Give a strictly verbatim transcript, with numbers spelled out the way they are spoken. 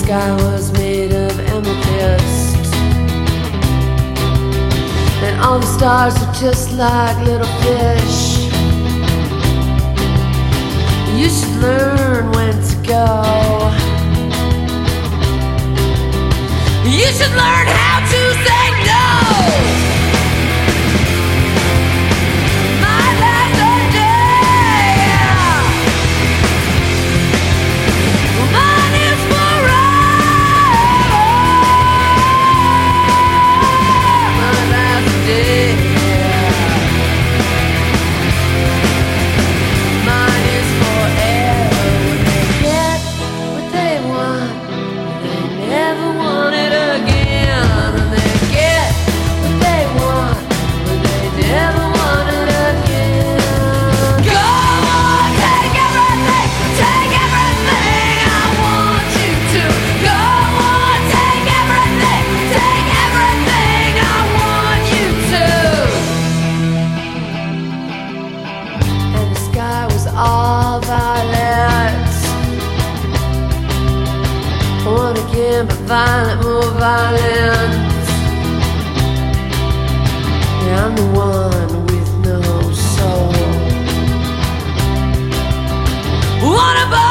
sky was made of amethyst, and all the stars were just like little fish. You should learn when to go. You should learn how to say no. My life's a day. Mine is forever. My life's a day. Mine is forever. When they get what they want, they never want it again. And they get what they want, but they never want it again. Go on, take everything, take everything I want you to. Go on, take everything, take everything I want you to. And the sky was all violet. One again, but violent, more violent. Yeah, I'm the one with no soul. What about